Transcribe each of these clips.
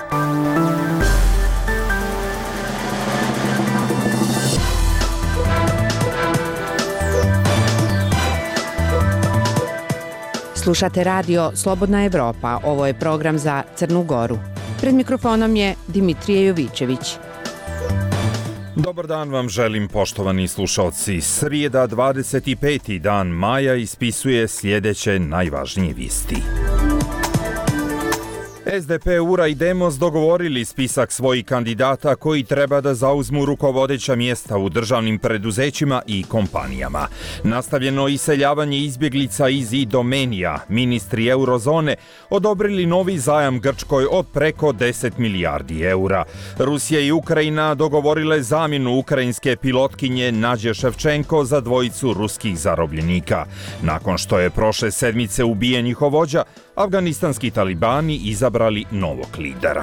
Slušate radio Slobodna Evropa, ovo je program za Crnu Goru. Pred mikrofonom je Dimitrije Jovićević. Dobar dan vam želim, poštovani slušalci. Srijeda 25. dan maja ispisuje sljedeće najvažnije vijesti. SDP, URA i Demos dogovorili spisak svojih kandidata koji treba da zauzmu rukovodeća mjesta u državnim preduzećima i kompanijama. Nastavljeno iseljavanje izbjeglica iz Idomenija. Ministri eurozone odobrili novi zajam Grčkoj od preko 10 milijardi eura. Rusija i Ukrajina dogovorile zamjenu ukrajinske pilotkinje Nađe Ševčenko za dvojicu ruskih zarobljenika. Nakon što je prošle sedmice ubijen njihov vođa, afganistanski talibani izabrali novog lidera.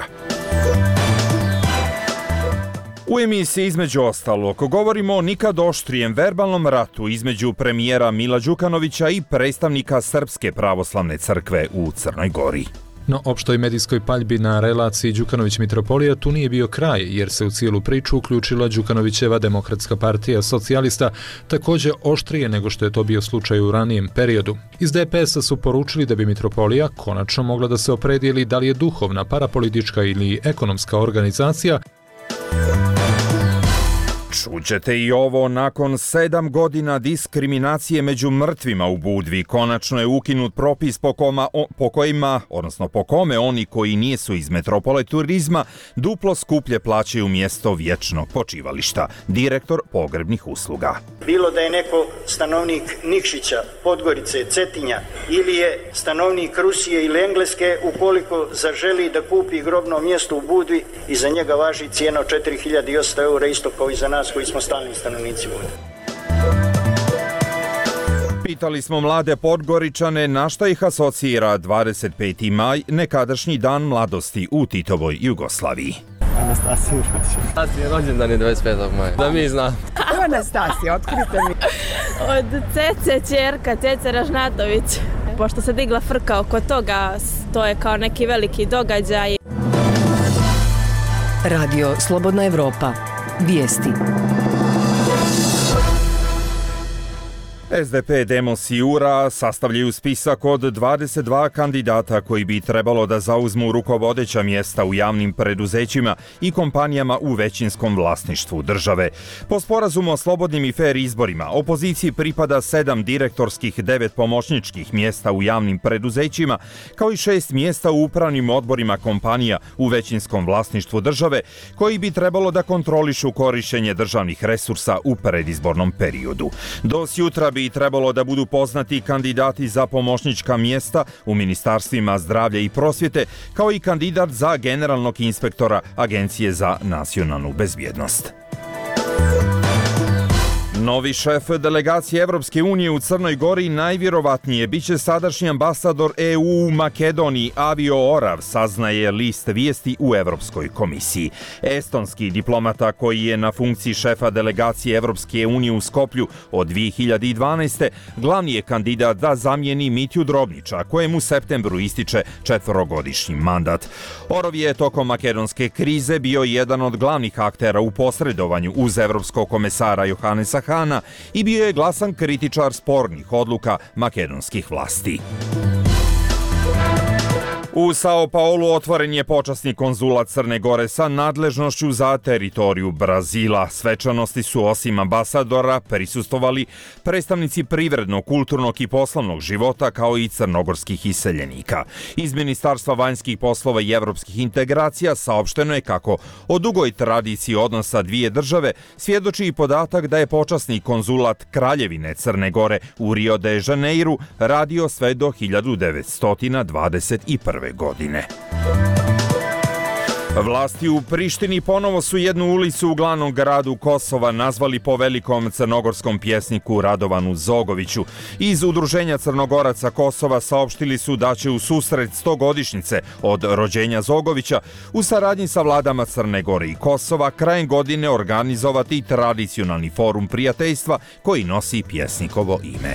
U emisiji između ostalog govorimo o nikad oštrijem verbalnom ratu između premijera Mila Đukanovića i predstavnika Srpske pravoslavne crkve u Crnoj Gori. No, opštoj medijskoj paljbi na relaciji Đukanović-Mitropolija tu nije bio kraj, jer se u cijelu priču uključila Đukanovićeva Demokratska partija socijalista, također oštrije nego što je to bio slučaj u ranijem periodu. Iz DPS-a su poručili da bi Mitropolija konačno mogla da se opredijeli da li je duhovna, parapolitička ili ekonomska organizacija. Čućete i ovo, nakon 7 godina diskriminacije među mrtvima u Budvi, konačno je ukinut propis po kome oni koji nisu iz metropole turizma duplo skuplje plaćaju mjesto vječnog počivališta. Direktor pogrebnih usluga. Bilo da je neko stanovnik Nikšića, Podgorice, Cetinja ili je stanovnik Rusije ili Engleske, ukoliko zaželi da kupi grobno mjesto u Budvi, i za njega važi cijena od 4.800 eura, isto kao i za nas koji smo stalni stanovnici Budve. Pitali smo mlade Podgoričane na šta ih asocira 25. maj, nekadašnji dan mladosti u Titovoj Jugoslaviji. Anastasija rođendan je 25. maja, da mi znam. Evo Anastasija, otkrite mi. Od Cece, ćerka, Cece Ražnatović. Pošto se digla frka oko toga, to je kao neki veliki događaj. Radio Slobodna Evropa. Vijesti. SDP, Demos i URA sastavljaju spisak od 22 kandidata koji bi trebalo da zauzmu rukovodeća mjesta u javnim preduzećima i kompanijama u većinskom vlasništvu države. Po sporazumu o slobodnim i fer izborima, opoziciji pripada 7 direktorskih, 9 pomoćničkih mjesta u javnim preduzećima, kao i 6 mjesta u upravnim odborima kompanija u većinskom vlasništvu države, koji bi trebalo da kontrolišu korišćenje državnih resursa u predizbornom periodu. Do sjutra bi trebalo da budu poznati kandidati za pomoćnička mjesta u ministarstvima zdravlja i prosvjete, kao i kandidat za generalnog inspektora Agencije za nacionalnu bezbjednost. Novi šef delegacije Evropske unije u Crnoj Gori najvjerovatnije biće sadašnji ambasador EU u Makedoniji Avio Orav, saznaje list vijesti u Evropskoj komisiji. Estonski diplomata koji je na funkciji šefa delegacije Evropske unije u Skoplju od 2012. glavni je kandidat da zamijeni Mitju Drobnića, kojem u septembru ističe 4-godišnji mandat. Orov je tokom makedonske krize bio jedan od glavnih aktera u posredovanju uz evropskog komesara Johannesa Hana i bio je glasan kritičar spornih odluka makedonskih vlasti. U Sao Paulu otvoren je počasni konzulat Crne Gore sa nadležnošću za teritoriju Brazila. Svečanosti su osim ambasadora prisustvovali predstavnici privrednog, kulturnog i poslovnog života kao i crnogorskih iseljenika. Iz Ministarstva vanjskih poslova i evropskih integracija saopšteno je kako o dugoj tradiciji odnosa dvije države svjedoči i podatak da je počasni konzulat Kraljevine Crne Gore u Rio de Janeiru radio sve do 1921. godine. Vlasti u Prištini ponovo su jednu ulicu u glavnom gradu Kosova nazvali po velikom crnogorskom pjesniku Radovanu Zogoviću. Iz Udruženja Crnogoraca Kosova saopštili su da će u susret 100-godišnjice od rođenja Zogovića u saradnji sa vladama Crne Gore i Kosova krajem godine organizovati tradicionalni forum prijateljstva koji nosi pjesnikovo ime.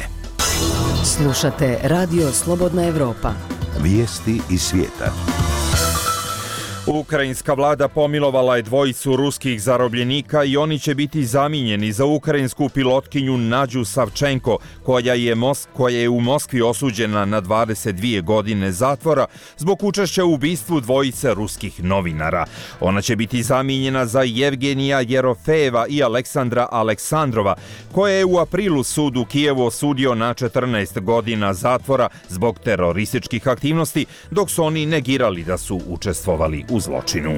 Slušate Radio Slobodna Evropa. Vijesti iz svijeta. Ukrajinska vlada pomilovala je dvojicu ruskih zarobljenika i oni će biti zamijenjeni za ukrajinsku pilotkinju Nađu Savčenko, koja je u Moskvi osuđena na 22 godine zatvora zbog učešća u ubistvu dvojice ruskih novinara. Ona će biti zamijenjena za Jevgenija Jerofejeva i Aleksandra Aleksandrova, koje je u aprilu sud u Kijevu osudio na 14 godina zatvora zbog terorističkih aktivnosti, dok su oni negirali da su učestvovali u zločinu.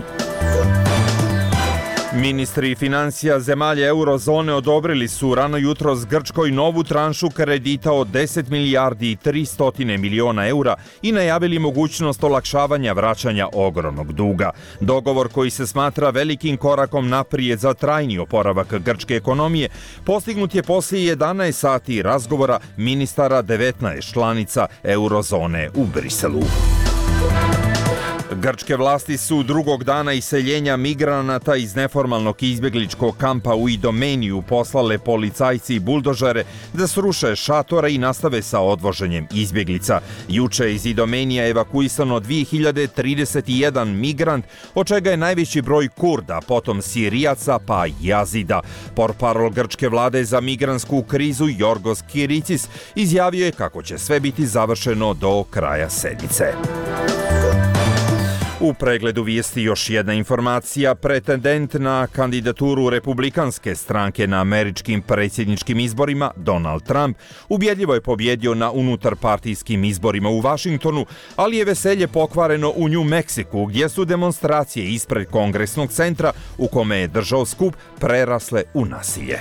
Ministri financija zemalja eurozone odobrili su rano jutros Grčkoj novu tranšu kredita od 10 milijardi i 300 miliona eura i najavili mogućnost olakšavanja vraćanja ogromnog duga. Dogovor koji se smatra velikim korakom naprijed za trajni oporavak grčke ekonomije postignut je poslije 11 sati razgovora ministara 19 članica eurozone u Briselu. Grčke vlasti su drugog dana iseljenja migranata iz neformalnog izbjegličkog kampa u Idomeniju poslale policajci i buldožere da sruše šatore i nastave sa odvoženjem izbjeglica. Juče iz Idomenija evakuisano 2031 migrant, od čega je najveći broj Kurda, potom Sirijaca pa Jazida. Portparol grčke vlade za migrantsku krizu Jorgos Kiricis izjavio je kako će sve biti završeno do kraja sedmice. U pregledu vijesti još jedna informacija. Pretendent na kandidaturu republikanske stranke na američkim predsjedničkim izborima, Donald Trump, ubjedljivo je pobjedio na unutarpartijskim izborima u Vašingtonu, ali je veselje pokvareno u New Meksiku, gdje su demonstracije ispred Kongresnog centra u kome je držao skup prerasle u nasilje.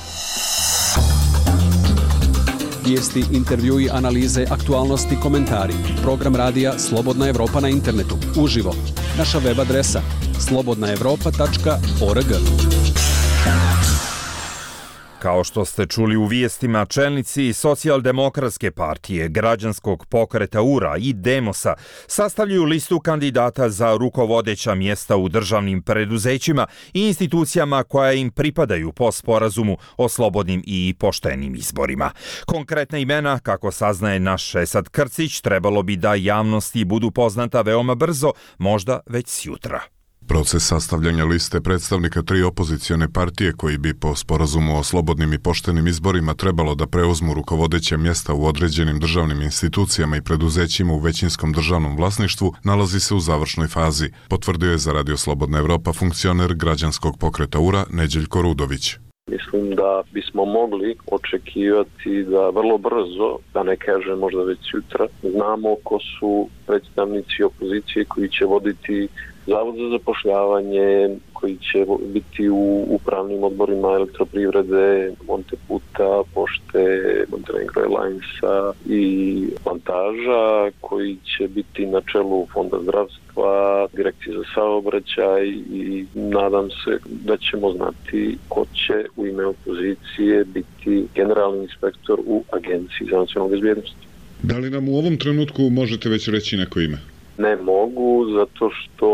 Vijesti, intervjui, analize, aktualnosti, komentari. Program radija Slobodna Evropa na internetu. Uživo. Naša web adresa slobodnaevropa.org. Kao što ste čuli u vijestima, čelnici Socijaldemokratske partije, Građanskog pokreta URA i Demosa sastavljaju listu kandidata za rukovodeća mjesta u državnim preduzećima i institucijama koja im pripadaju po sporazumu o slobodnim i poštenim izborima. Konkretna imena, kako saznaje naš Esad Krcić, trebalo bi da javnosti budu poznata veoma brzo, možda već sjutra. Proces sastavljanja liste predstavnika tri opozicione partije koji bi po sporazumu o slobodnim i poštenim izborima trebalo da preuzmu rukovodeća mjesta u određenim državnim institucijama i preduzećima u većinskom državnom vlasništvu nalazi se u završnoj fazi, potvrdio je za Radio Slobodna Evropa funkcioner Građanskog pokreta URA Neđeljko Rudović. Mislim da bismo mogli očekivati da vrlo brzo, da ne kažem možda već sutra, znamo ko su predstavnici opozicije koji će voditi Zavod za zapošljavanje, koji će biti u upravnim odborima Elektroprivrede, Monteputa, Pošte, Montenegro Airlinesa i Plantaža, koji će biti na čelu Fonda zdravstva, Direkcije za saobraćaj i nadam se da ćemo znati ko će u ime opozicije biti generalni inspektor u Agenciji za nacionalnu bezbjednost. Da li nam u ovom trenutku možete već reći neko ime? Ne mogu, zato što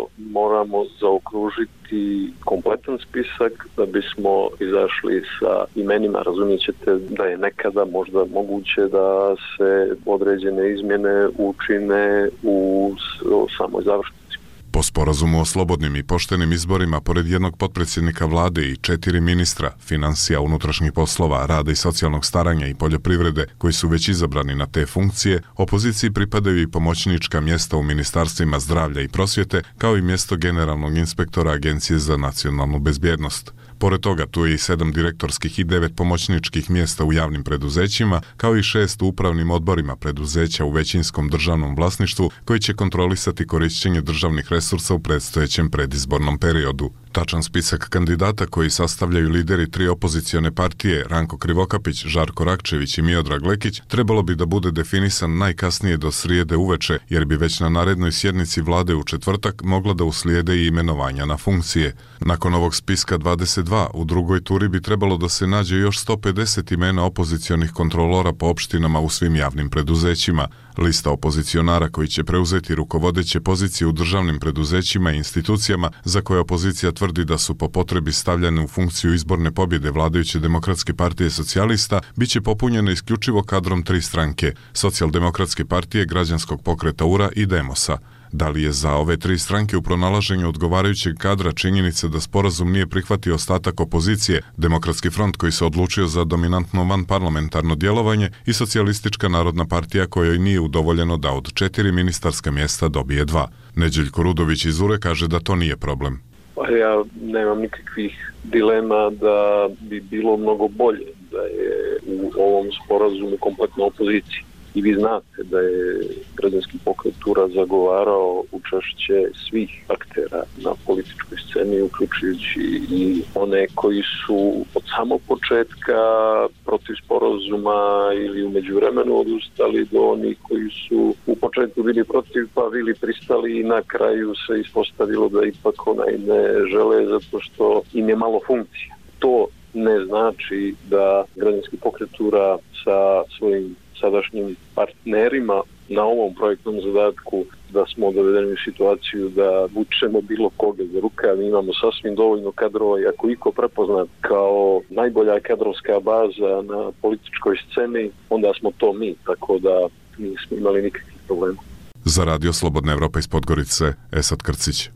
moramo zaokružiti kompletan spisak da bismo izašli sa imenima. Razumijet ćete da je nekada možda moguće da se određene izmjene učine u samoj završnici. Po sporazumu o slobodnim i poštenim izborima, pored jednog potpredsjednika vlade i 4 ministra, financija, unutrašnjih poslova, rada i socijalnog staranja i poljoprivrede, koji su već izabrani na te funkcije, opoziciji pripadaju i pomoćnička mjesta u ministarstvima zdravlja i prosvjete, kao i mjesto generalnog inspektora Agencije za nacionalnu bezbjednost. Pored toga, tu je i 7 direktorskih i 9 pomoćničkih mjesta u javnim preduzećima, kao i 6 u upravnim odborima preduzeća u većinskom državnom vlasništvu, koji će kontrolisati korišćenje državnih resursa u predstojećem predizbornom periodu. Tačan spisak kandidata koji sastavljaju lideri tri opozicione partije, Ranko Krivokapić, Žarko Rakčević i Miodrag Lekić, trebalo bi da bude definisan najkasnije do srijede uveče, jer bi već na narednoj sjednici vlade u četvrtak mogla da uslijede i imenovanja na funkcije. Nakon ovog spiska 22, u drugoj turi bi trebalo da se nađe još 150 imena opozicionih kontrolora po opštinama u svim javnim preduzećima. Lista opozicionara koji će preuzeti rukovodeće pozicije u državnim preduzećima i institucijama za koje opozicija tvrdi da su po potrebi stavljene u funkciju izborne pobjede vladajuće Demokratske partije socijalista, biće popunjene isključivo kadrom tri stranke, Socijaldemokratske partije, Građanskog pokreta URA i Demosa. Da li je za ove tri stranke u pronalaženju odgovarajućeg kadra činjenica da sporazum nije prihvatio ostatak opozicije, Demokratski front koji se odlučio za dominantno vanparlamentarno djelovanje i Socijalistička narodna partija kojoj nije udovoljeno da od 4 ministarska mjesta dobije 2. Neđeljko Rudović iz URE kaže da to nije problem. Ja nemam nikakvih dilema da bi bilo mnogo bolje da je u ovom sporazumu kompletna opozicija. I vi znate da je građanski pokret Tura zagovarao učešće svih aktera na političkoj sceni, uključujući i one koji su od samog početka protiv sporazuma ili u međuvremenu odustali do onih koji su u početku bili protiv pa bili pristali i na kraju se ispostavilo da ipak onaj ne žele zato što im je malo funkcija. To ne znači da građanski pokret Tura sa svojim sadašnjim partnerima na ovom projektnom zadatku da smo dovedeni u situaciju da vučemo bilo koga za ruka. Mi imamo sasvim dovoljno kadrova i ako iko prepoznat kao najbolja kadrovska baza na političkoj sceni, onda smo to mi, tako da nismo imali nikakvih problema. Za Radio Slobodna Evropa iz Podgorice, Esad Krcić.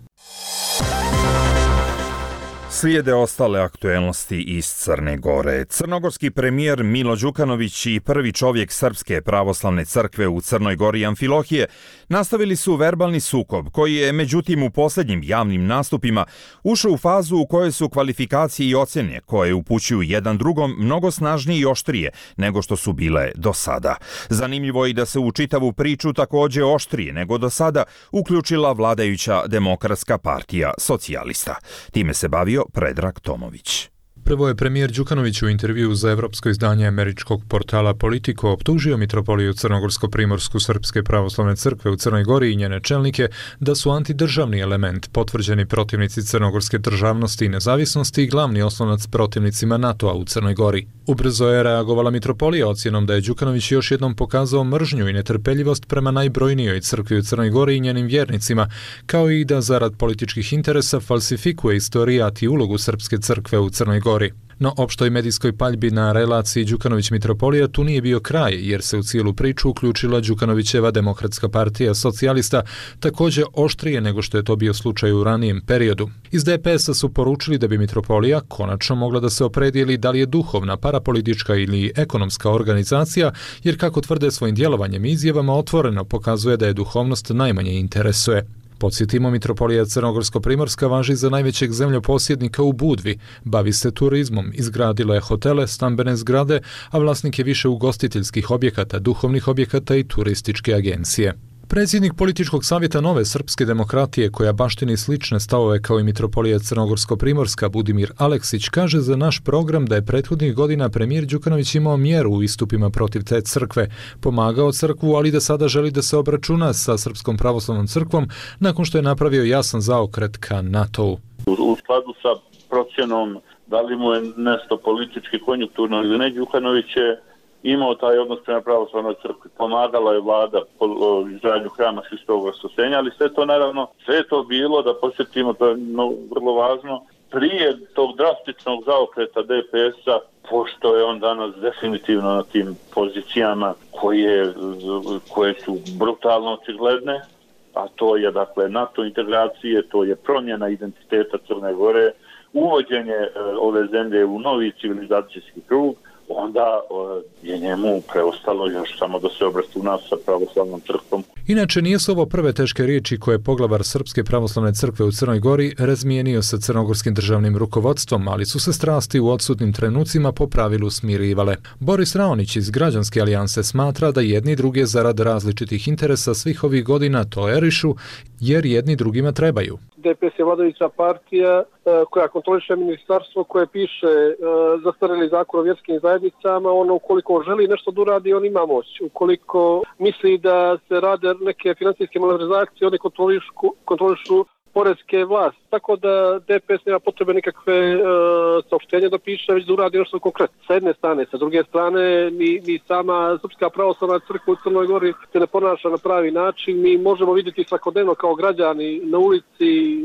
Slijede ostale aktuelnosti iz Crne Gore. Crnogorski premijer Milo Đukanović i prvi čovjek Srpske pravoslavne crkve u Crnoj Gori Amfilohije nastavili su verbalni sukob koji je međutim u posljednjim javnim nastupima ušao u fazu u kojoj su kvalifikacije i ocjene koje upućuju jedan drugom mnogo snažnije i oštrije nego što su bile do sada. Zanimljivo je i da se u čitavu priču također oštrije nego do sada uključila vladajuća Demokratska partija socijalista. Time se bavio Predrag Tomović. Prvo je premijer Đukanović u intervju za evropsko izdanje američkog portala Politico optužio mitropoliju Crnogorsko-Primorsku Srpske pravoslavne crkve u Crnoj Gori i njene čelnike da su antidržavni element, potvrđeni protivnici crnogorske državnosti i nezavisnosti i glavni oslonac protivnicima NATO-a u Crnoj Gori. Ubrzo je reagovala mitropolija ocjenom da je Đukanović još jednom pokazao mržnju i netrpeljivost prema najbrojnijoj crkvi u Crnoj Gori i njenim vjernicima, kao i da zarad političkih interesa falsifikuje istorijat i ulogu Srpske crkve u Crnoj Gori. No opštoj medijskoj paljbi na relaciji Đukanović-mitropolija tu nije bio kraj, jer se u cijelu priču uključila Đukanovićeva Demokratska partija socijalista, također oštrije nego što je to bio slučaj u ranijem periodu. Iz DPS-a su poručili da bi mitropolija konačno mogla da se opredijeli da li je duhovna, parapolitička ili ekonomska organizacija, jer kako tvrde svojim djelovanjem i izjavama otvoreno pokazuje da je duhovnost najmanje interesuje. Podsjetimo, mitropolija Crnogorsko-Primorska važi za najvećeg zemljoposjednika u Budvi, bavi se turizmom, izgradila je hotele, stambene zgrade, a vlasnik je više ugostiteljskih objekata, duhovnih objekata i turističke agencije. Predsjednik političkog savjeta Nove srpske demokratije, koja baštini slične stavove kao i mitropolija Crnogorsko-Primorska Budimir Aleksić, kaže za naš program da je prethodnih godina premijer Đukanović imao mjeru u istupima protiv te crkve, pomagao crkvu, ali da sada želi da se obračuna sa Srpskom pravoslavnom crkvom nakon što je napravio jasan zaokret ka NATO-u. U skladu sa procjenom da li mu je nešto politički konjunkturno ili ne, Đukanović je imao taj odnos prema pravoslavnoj crkvi. Pomagala je vlada izgradnju hrama Hristovog Vaskrsenja, ali sve to naravno, sve je to bilo, da posjetimo, to je vrlo važno, prije tog drastičnog zaokreta DPS-a, pošto je on danas definitivno na tim pozicijama koje su brutalno očigledne, a to je dakle NATO integracije, to je promjena identiteta Crne Gore, uvođenje ove zemlje u novi civilizacijski krug, onda je njemu preostalo još samo da se obračuna sa pravoslavnom crkvom. Inače, nije su ovo prve teške riječi koje je poglavar Srpske pravoslavne crkve u Crnoj Gori razmijenio sa crnogorskim državnim rukovodstvom, ali su se strasti u odsutnim trenucima po pravilu smirivale. Boris Raonić iz Građanske alijanse smatra da jedni druge zarad različitih interesa svih ovih godina tolerišu, jer jedni drugima trebaju. DPS je vladajuća partija koja kontroliše ministarstvo koje piše zastarjeli zakon o vjerskim zajednicama. Ono ukoliko želi nešto da uradi, on ima moć. Ukoliko misli da se rade neke financijske malverzacije, oni kontrolišu poreske vlasti. Tako da DPS nema potrebe nikakve saopštenja da piše, već da uradi nešto konkretno. Sa jedne strane, sa druge strane, mi sama Srpska pravoslavna crkva u Crnoj Gori se ne ponaša na pravi način. Mi možemo vidjeti svakodnevno kao građani na ulici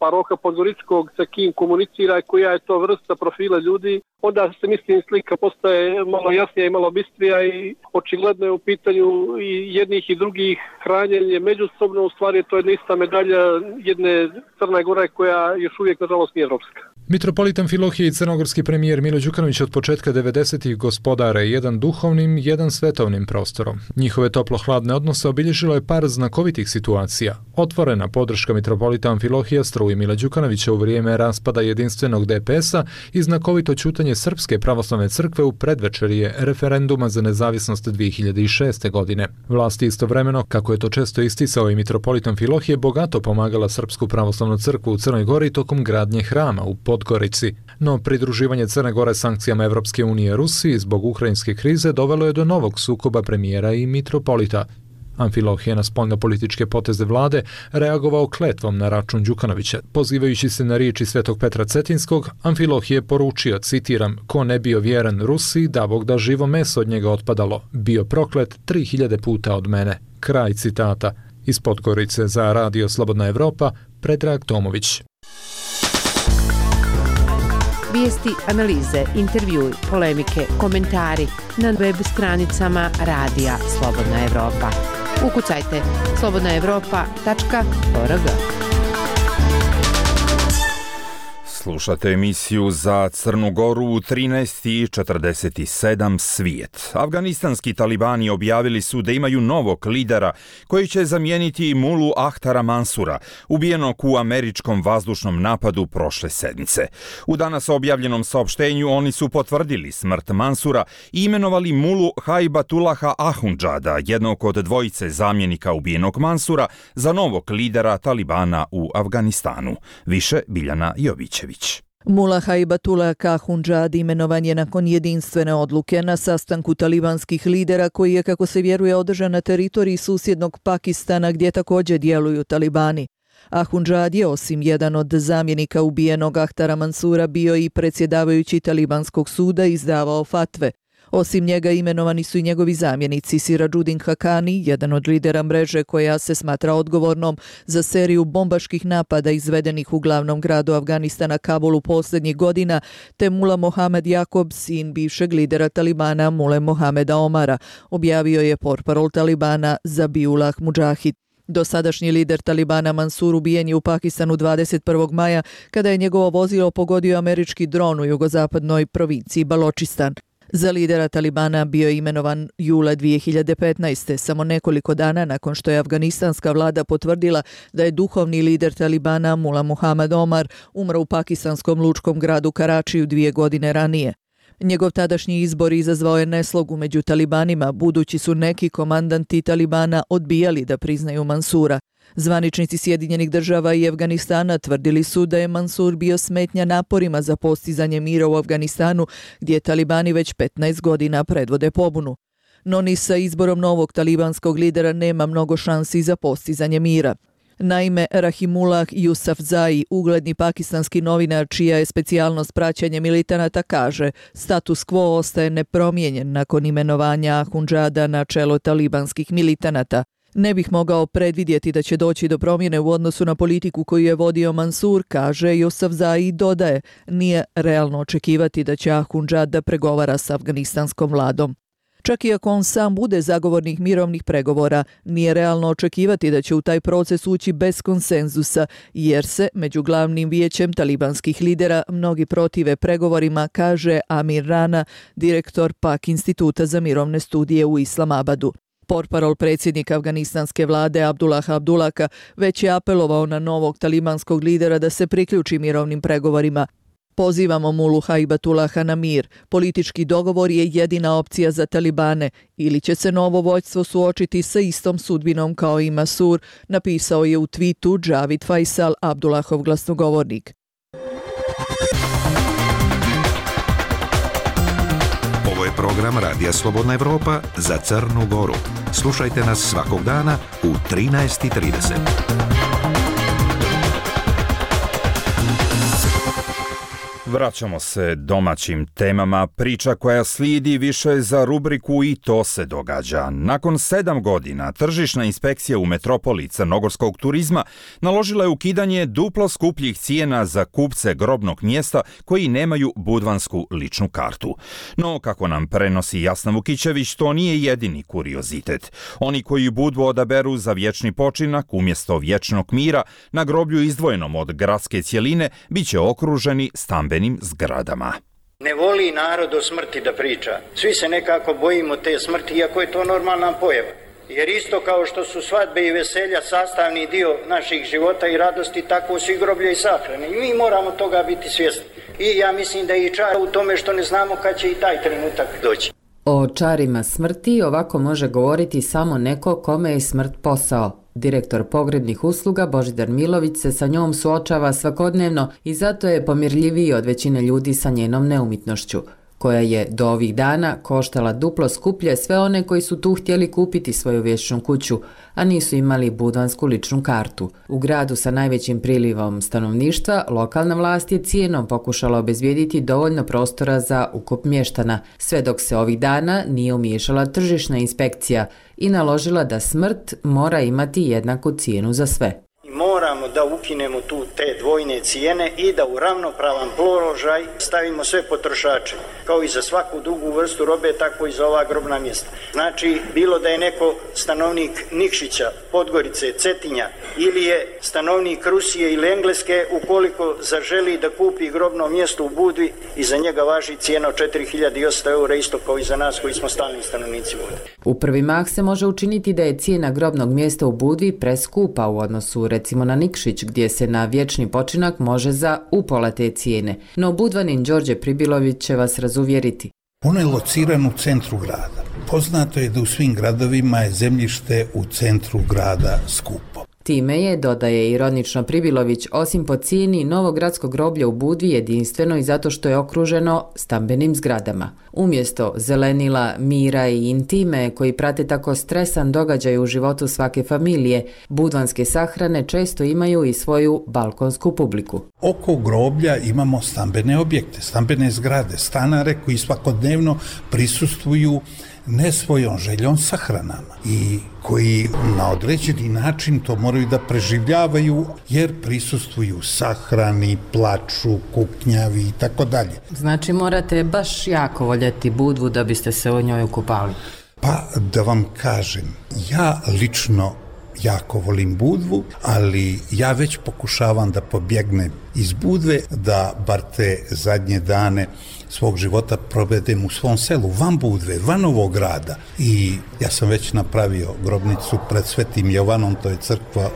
Roka Podgorickog, sa kim komunicira i koja je to vrsta profila ljudi, onda se mislim slika postaje malo jasnija i malo bistrija i očigledno je u pitanju i jednih i drugih hranjenje međusobno. U stvari to je ista medalja jedne Crne Gore koja još uvijek nažalost nije evropska. Mitropolit Amfilohije i crnogorski premijer Milo Đukanović od početka 90-ih gospodare jedan duhovnim, jedan svetovnim prostorom. Njihove toplo-hladne odnose obilježilo je par znakovitih situacija. Otvorena podrška mitropolita Amfilohija struji Mila Đukanovića u vrijeme raspada jedinstvenog DPS-a i znakovito ćutanje Srpske pravoslavne crkve u predvečerje referenduma za nezavisnost 2006. godine. Vlasti istovremeno, kako je to često isticao i mitropolit Amfilohije, bogato pomagala Srpsku pravoslavnu crkvu u Crnoj Gori tokom gradnje hrama u Podgorici. No pridruživanje Crne Gore sankcijama Evropske unije Rusiji zbog ukrajinske krize dovelo je do novog sukoba premijera i mitropolita. Amfilohije na spoljnopolitičke poteze vlade reagovao kletvom na račun Đukanovića. Pozivajući se na riječi Svetog Petra Cetinskog, Amfilohije poručio, citiram, ko ne bio vjeran Rusiji, da Bog da živo meso od njega otpadalo, bio proklet 3000 puta od mene. Kraj citata. Iz Podgorice za Radio Slobodna Evropa, Predrag Tomović. Vijesti, analize, intervjui, polemike, komentari na web stranicama Radija Slobodna Evropa. Ukucajte slobodnaevropa.org. Slušate emisiju za Crnu Goru u 13:47 svijet. Afganistanski talibani objavili su da imaju novog lidera koji će zamijeniti Mulu Ahtara Mansura, ubijenog u američkom vazdušnom napadu prošle sedmice. U danas objavljenom saopštenju oni su potvrdili smrt Mansura i imenovali Mulu Haibatullaha Ahundžada, jednog od dvojice zamjenika ubijenog Mansura, za novog lidera talibana u Afganistanu. Više Biljana Jovićević. Mula Haibatullah Ahundžad imenovan je nakon jedinstvene odluke na sastanku talibanskih lidera koji je, kako se vjeruje, održan na teritoriji susjednog Pakistana gdje također djeluju talibani. Ahundžad je, osim jedan od zamjenika ubijenog Ahtara Mansura, bio i predsjedavajući talibanskog suda i izdavao fatve. Osim njega imenovani su i njegovi zamjenici Sirađudin Hakani, jedan od lidera mreže koja se smatra odgovornom za seriju bombaških napada izvedenih u glavnom gradu Afganistana Kabulu posljednjih godina, te Mula Mohamed Jakob, sin bivšeg lidera talibana Mule Mohameda Omara, objavio je portparol talibana Zabiullah Mudžahid. Dosadašnji lider talibana Mansur ubijen je u Pakistanu 21. maja kada je njegovo vozilo pogodio američki dron u jugozapadnoj provinciji Baločistan. Za lidera talibana bio je imenovan jula 2015. samo nekoliko dana nakon što je afganistanska vlada potvrdila da je duhovni lider talibana Mula Mohamed Omar umro u pakistanskom lučkom gradu Karačiju 2 godine ranije. Njegov tadašnji izbor izazvao je neslogu među talibanima, budući su neki komandanti talibana odbijali da priznaju Mansura. Zvaničnici Sjedinjenih država i Afganistana tvrdili su da je Mansur bio smetnja naporima za postizanje mira u Afganistanu, gdje talibani već 15 godina predvode pobunu. No ni sa izborom novog talibanskog lidera nema mnogo šansi za postizanje mira. Naime, Rahimullah Yousafzai, ugledni pakistanski novinar čija je specijalnost praćenje militanata, kaže status quo ostaje nepromijenjen nakon imenovanja Ahundžada na čelo talibanskih militanata. Ne bih mogao predvidjeti da će doći do promjene u odnosu na politiku koju je vodio Mansur, kaže Yousafzai i dodaje, nije realno očekivati da će Ahundžad da pregovara s afganistanskom vladom. Čak i ako on sam bude zagovornik mirovnih pregovora, nije realno očekivati da će u taj proces ući bez konsenzusa, jer se među glavnim vijećem talibanskih lidera mnogi protive pregovorima, kaže Amir Rana, direktor Pak instituta za mirovne studije u Islamabadu. Portparol predsjednika afganistanske vlade Abdullah Abdullaka već je apelovao na novog talibanskog lidera da se priključi mirovnim pregovorima. Pozivamo Mulu Haibatullaha na mir. Politički dogovor je jedina opcija za talibane. Ili će se novo vođstvo suočiti sa istom sudbinom kao i Mansur, napisao je u tweetu Javid Faisal, Abdullahov glasnogovornik. Ovo je program Radija Slobodna Evropa za Crnu Goru. Slušajte nas svakog dana u 13:30. Vraćamo se domaćim temama. Priča koja slijedi više je za rubriku I to se događa. Nakon 7 godina tržišna inspekcija u metropoli crnogorskog turizma naložila je ukidanje duplo skupljih cijena za kupce grobnog mjesta koji nemaju budvansku ličnu kartu. No, kako nam prenosi Jasna Vukićević, to nije jedini kuriozitet. Oni koji Budvu odaberu za vječni počinak umjesto vječnog mira na groblju izdvojenom od gradske cjeline bit će okruženi stambenim zgradama. Ne voli narod o smrti da priča. Svi se nekako bojimo te smrti, iako je to normalna pojava. Jer isto kao što su svadbe i veselja sastavni dio naših života i radosti, tako su i groblje i sahrane. I mi moramo toga biti svjesni. I ja mislim da je i čar u tome što ne znamo kad će i taj trenutak doći. O čarima smrti ovako može govoriti samo neko kome je smrt posao. Direktor pogrebnih usluga Božidar Milović se sa njom suočava svakodnevno i zato je pomirljiviji od većine ljudi sa njenom neumitnošću, koja je do ovih dana koštala duplo skuplje sve one koji su tu htjeli kupiti svoju vječnu kuću, a nisu imali budvansku ličnu kartu. U gradu sa najvećim prilivom stanovništva, lokalna vlast je cijenom pokušala obezbijediti dovoljno prostora za ukup mještana, sve dok se ovih dana nije umiješala tržišna inspekcija i naložila da smrt mora imati jednaku cijenu za sve. Moramo da ukinemo tu te dvojne cijene i da u ravnopravan položaj stavimo sve potrošače. Kao i za svaku drugu vrstu robe, tako i za ova grobna mjesta. Znači, bilo da je neko stanovnik Nikšića, Podgorice, Cetinja ili je stanovnik Rusije ili Engleske, ukoliko zaželi da kupi grobno mjesto u Budvi, i za njega važi cijena od 4.800 eura, isto kao i za nas koji smo stalni stanovnici Budve. U prvi mah se može učiniti da je cijena grobnog mjesta u Budvi preskupa u odnosu recimo na Nikšić, gdje se na vječni počinak može za upola te cijene. No Budvanin Đorđe Pribilović će vas razuvjeriti. Ono je locirano u centru grada. Poznato je da u svim gradovima je zemljište u centru grada skupo. Time je, dodaje ironično Pribilović, osim po cijeni, novo gradsko groblje u Budvi jedinstveno i zato što je okruženo stambenim zgradama. Umjesto zelenila, mira i intime koji prate tako stresan događaj u životu svake familije, budvanske sahrane često imaju i svoju balkonsku publiku. Oko groblja imamo stambene objekte, stambene zgrade, stanare koji svakodnevno prisustvuju ne svojom željom sahranama i koji na određeni način to moraju da preživljavaju jer prisustvuju sahrani, plaču, kuknjavi i tako dalje. Znači morate baš jako voljeti Budvu da biste se u njoj okupali? Pa da vam kažem, ja lično jako volim Budvu, ali ja već pokušavam da pobjegnem iz Budve, da bar te zadnje dane svog života provedem u svom selu, van Budve, van ovog grada. I ja sam već napravio grobnicu pred Svetim Jovanom, to je crkva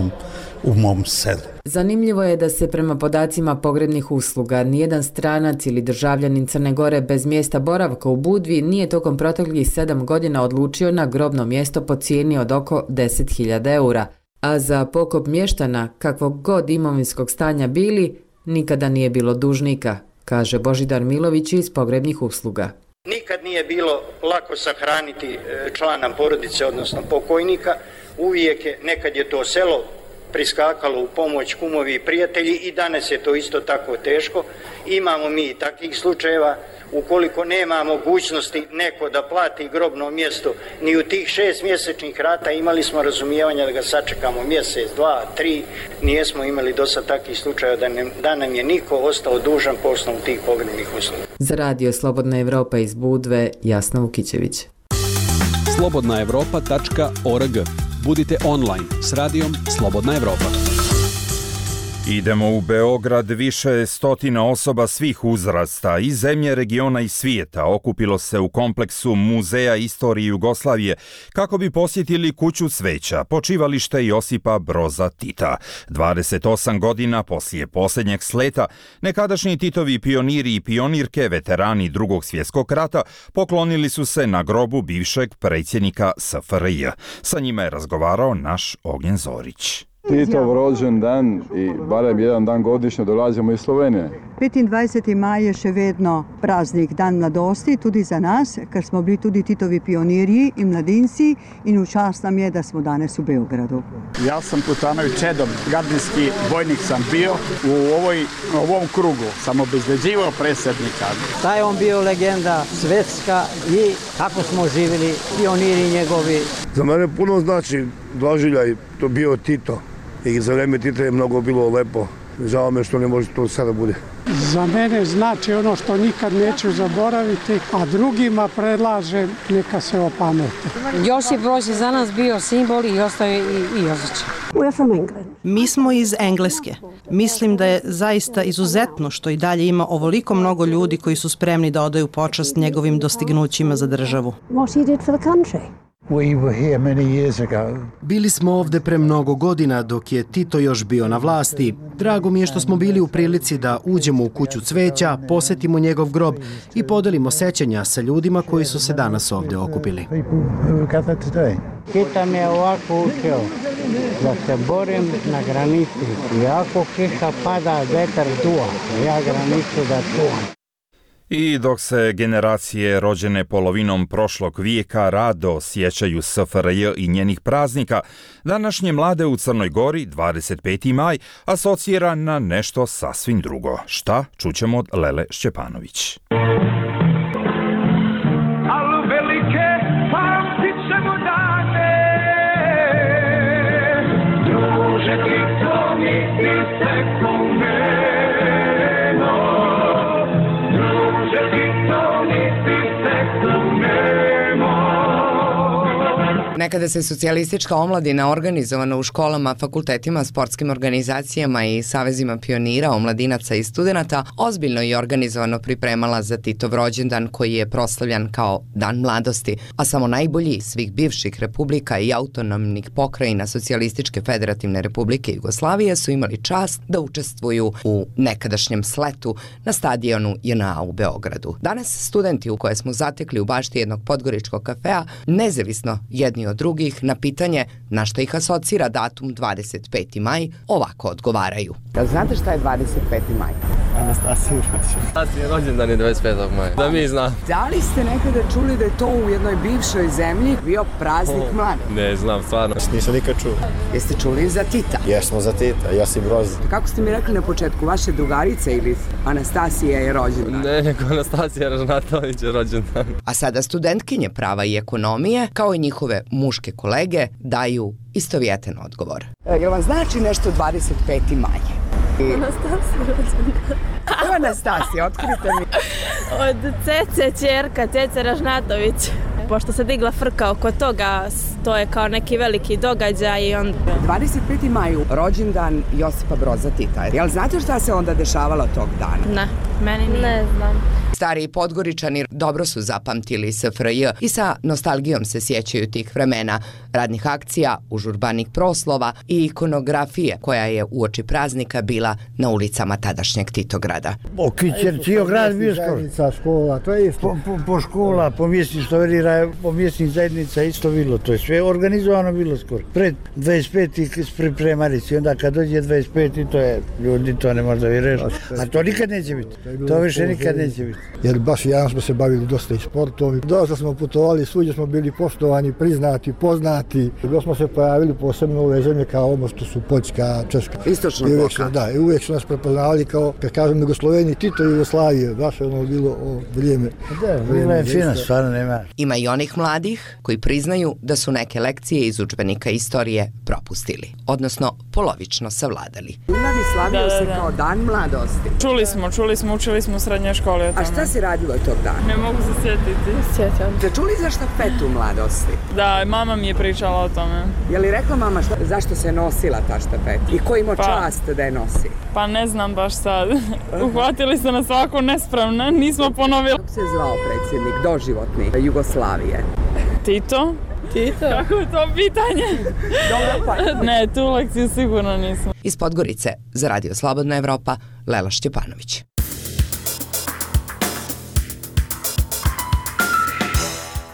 u mom selu. Zanimljivo je da se prema podacima pogrebnih usluga nijedan stranac ili državljanin Crne Gore bez mjesta boravka u Budvi nije tokom proteklih 7 godina odlučio na grobno mjesto po cijeni od oko 10.000 eura. A za pokop mještana, kakvog god imovinskog stanja bili, nikada nije bilo dužnika, kaže Božidar Milović iz pogrebnih usluga. Nikad nije bilo lako sahraniti člana porodice, odnosno pokojnika. Uvijek je, nekad je to selo priskakalo u pomoć, kumovi i prijatelji, i danas je to isto tako teško. Imamo mi takvih slučajeva. Ukoliko nema mogućnosti neko da plati grobno mjesto ni u tih 6 mjesečnih rata, imali smo razumijevanja da ga sačekamo mjesec, 2, 3, nijesmo imali do sad takvih slučajeva da nam je niko ostao dužan po osnovu tih pogrebnih usluga. Za radio Slobodna Evropa iz Budve, Jasna Vukićević. slobodnaevropa.org. Budite online s radijom Slobodna Evropa. Idemo u Beograd. Više stotina osoba svih uzrasta iz zemlje, regiona i svijeta okupilo se u kompleksu Muzeja istorije Jugoslavije kako bi posjetili kuću cveća, počivalište Josipa Broza Tita. 28 godina poslije posljednjeg sleta, nekadašnji Titovi pioniri i pionirke, veterani Drugog svjetskog rata, poklonili su se na grobu bivšeg predsjednika SFRJ. Sa njima je razgovarao naš Ognjen Zorić. Titov rođendan i barem jedan dan godišnje dolazimo iz Slovenije. 25. maj je še vedno praznik, dan mladosti, tudi za nas, ker smo bili tudi Titovi pionirji in mladinci in v čast nam je, da smo danes v Beogradu. Ja sam Putanović Čedom, gardijski vojnik sam bio. U ovom krugu sam obezbeđivao predsjednika. Da je on bio legenda svetska i kako smo živjeli, pioniri njegovi. Za mene puno znači doživljaj, to bio Tito. I za vreme Tita je mnogo bilo lepo. Žao me što ne može to sada bude. Za mene znači ono što nikad neću zaboraviti, a drugima predlažem neka se opamete. Josip Broz je za nas bio simbol i ostaje i osjećaj. Mi smo iz Engleske. Mislim da je zaista izuzetno što i dalje ima ovoliko mnogo ljudi koji su spremni da odaju počast njegovim dostignućima za državu. Bili smo ovde pre mnogo godina dok je Tito još bio na vlasti. Drago mi je što smo bili u prilici da uđemo u kuću cveća, posetimo njegov grob i podelimo sećanja sa ljudima koji su se danas ovde okupili. Tito me je ovako učio da se borim na granici. I ako kiša pada, vetar duva, ja granicu da čuvam. I dok se generacije rođene polovinom prošlog vijeka rado sjećaju SFRJ i njenih praznika, današnje mlade u Crnoj Gori 25. maj asocira na nešto sasvim drugo. Šta? Čućemo od Lele Šćepanović. Al velike pamtit ćemo dane, druže ti to misli se kome. Nekada se socijalistička omladina organizovana u školama, fakultetima, sportskim organizacijama i savezima pionira, omladinaca i studenata ozbiljno i organizovano pripremala za Titov rođendan koji je proslavljan kao Dan mladosti, a samo najbolji svih bivših republika i autonomnih pokrajina Socijalističke federativne republike Jugoslavije su imali čast da učestvuju u nekadašnjem sletu na stadionu JNA u Beogradu. Danas studenti u koje smo zatekli u bašti jednog podgoričkog kafea, nezavisno jedni od drugih, na pitanje na što ih asocira datum 25. maj, ovako odgovaraju. Jel znate šta je 25. maj? Anastasija rođendan je 25. maja. Da mi znam. Da li ste nekada čuli da je to u jednoj bivšoj zemlji bio praznik mlade? Ne znam, stvarno. Nisam nikad čuo. Jeste čuli za Tita? Jesmo za Tita, Josip Broz. Kako ste mi rekli na početku, vaše drugarice ili Anastasija je rođendan? Ne, nego Anastasija Ražnatović je rođendan. A sada studentkinje prava i ekonomije, kao i njihove muške kolege, daju istovjetan odgovor. Jel vam znači nešto 25. maj? Anastasija rođendan. Evo Anastasija, otkrite mi. Od Cece ćerka, Cece Ražnatović. Pošto se digla frka oko toga, to je kao neki veliki događaj i on... 25. maju, rođendan Josipa Broza Tita. Jel znate šta se onda dešavalo tog dana? Ne, meni ne znam. Stariji Podgoričani dobro su zapamtili SFRJ i sa nostalgijom se sjećaju tih vremena, radnih akcija, užurbanih proslova i ikonografije koja je uoči praznika bila na ulicama tadašnjeg Titograda. Cijel grad bio skoro. Škola, to je isto. Po škola, po mjesni stoverira, po mjesnih zajednica isto bilo. To je sve organizovano bilo skoro. Pred 25. pripremali si, onda kad dođe 25. to je, ljudi to ne može da vjeruješ. A to nikad neće biti. To više nikad neće biti. Jer baš ja smo se bavili dosta i sportom. Dosta smo putovali, svuđe smo bili poštovani, priznati, poznati. Bilo smo se pojavili posebno u ove zemlje kao ovo što su Poljska, Češka. Istočna bloka. Da, i uvijek su nas prepoznavali kao, kad kažem Jugosloveniji, Tito Jugoslavije. Baš ono bilo vrijeme. Da, bilo je fina, stvarno nema. Ima i onih mladih koji priznaju da su neke lekcije iz udžbenika istorije propustili, odnosno polovično savladali. Mladi slavio se kao Dan mladosti. Čuli smo, učili smo u srednjoj školi o tome. A šta si radilo tog dana? Ne mogu se sjetiti. Sjećam. Ste čuli za štafetu mladosti? Da, mama mi je pričala o tome. Je li rekla mama zašto se nosila ta štafeta? I ko ima čast da je nosi? Pa ne znam baš sad. Uhvatili ste nas ovako nespravne, nismo ponovili. Kako se zvao predsjednik doživotni Jugoslavije? Tito? Kako je to pitanje? Dobro, pa. Ne, tu lekciju sigurno nismo. Iz Podgorice za Radio Slobodna Evropa, Lela Šćepanović.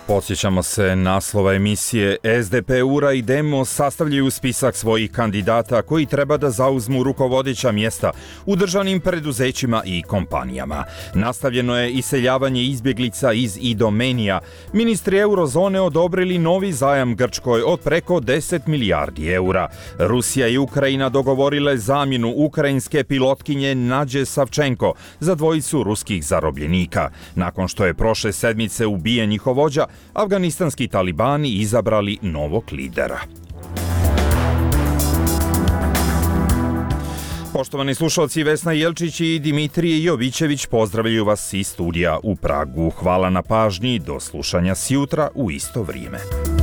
Podsjećamo se naslova emisije. SDP, URA i Demos sastavljaju spisak svojih kandidata koji treba da zauzmu rukovodeća mjesta u državnim preduzećima i kompanijama. Nastavljeno je iseljavanje izbjeglica iz Idomenija. Ministri eurozone odobrili novi zajam Grčkoj od preko 10 milijardi eura. Rusija i Ukrajina dogovorile zamjenu ukrajinske pilotkinje Nađe Savčenko za dvojicu ruskih zarobljenika. Nakon što je prošle sedmice ubijen njihov vođa, afganistanski talibani izabrali novog lidera. Poštovani slušalci, Vesna Jelčić i Dimitrije Jovićević pozdravljaju vas iz studija u Pragu. Hvala na pažnji, do slušanja sjutra u isto vrijeme.